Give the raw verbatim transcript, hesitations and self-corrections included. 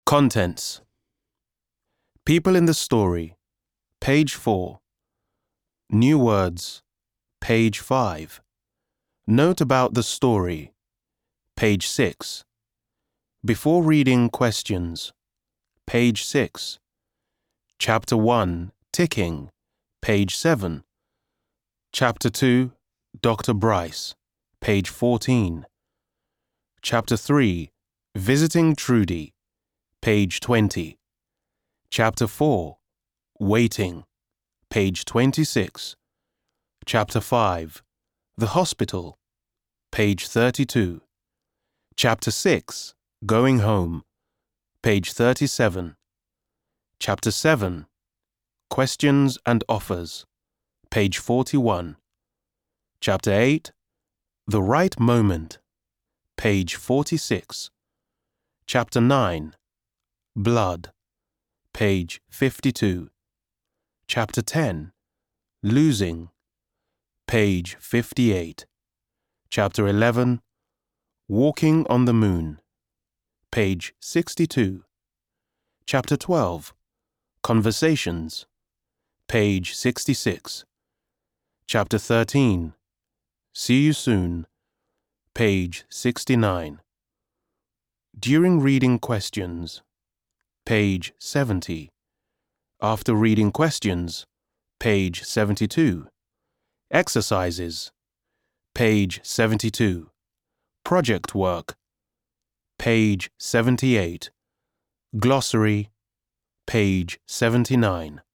Contents. People in the story, page four. New words, page five. Note about the story, page six. Before reading questions, page six. Chapter one, ticking, page seven. Chapter two, Doctor Bryce, page fourteen. Chapter three, Visiting Trudy, page twenty. Chapter four, Waiting, page twenty-six. Chapter five, The Hospital, page thirty-two. Chapter six, Going Home, page thirty-seven. Chapter seven, Questions and Offers, page forty-one. Chapter eight, The Right Moment, page forty-six. Chapter nine, Blood, page fifty-two. Chapter ten, Losing, page fifty-eight. Chapter eleven, Walking on the Moon, page sixty-two. Chapter twelve, Conversations, page sixty-six. Chapter thirteen, See You Soon, page sixty-nine. During reading questions, page seventy. After reading questions, page seventy-two. Exercises, page seventy-two. Project work, page seventy-eight. Glossary, page seventy-nine.